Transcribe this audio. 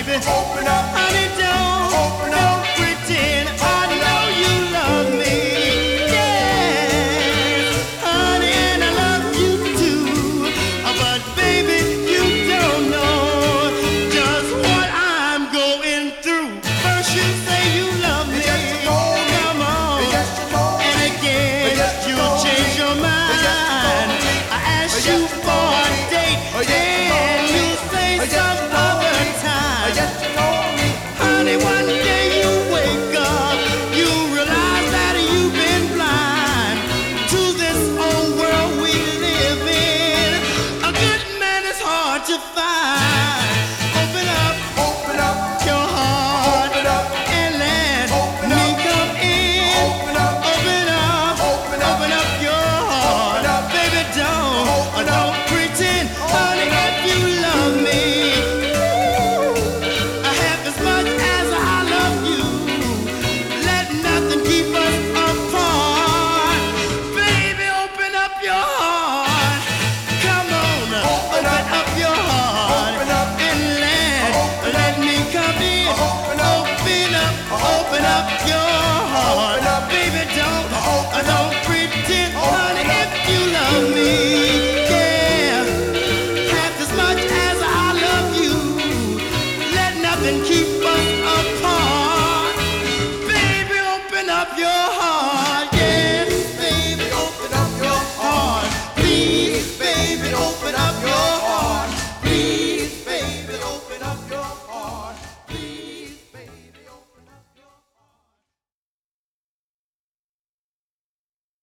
baby. Open up, Honey, don't pretend. I know you love me. Yes, honey, and I love you too. But baby, you don't know just what I'm going through. First you say you love me. Come on. And again, you change your mind. I ask you for a date, and you say some other time. Honey, one day you wake up, you realize that you've been blind to this old world we live in. A good man is hard to find. Open up your heart and let me come in. Open up your heart, baby. Don't pretend, honey, if you love me. Half as much as I love you, let nothing keep us apart. Baby, open up your heart. Come on, open up your heart and let me come in. Open up your heart, baby. Don't pretend, honey, if you love me. Yeah, half as much as I love you, let nothing keep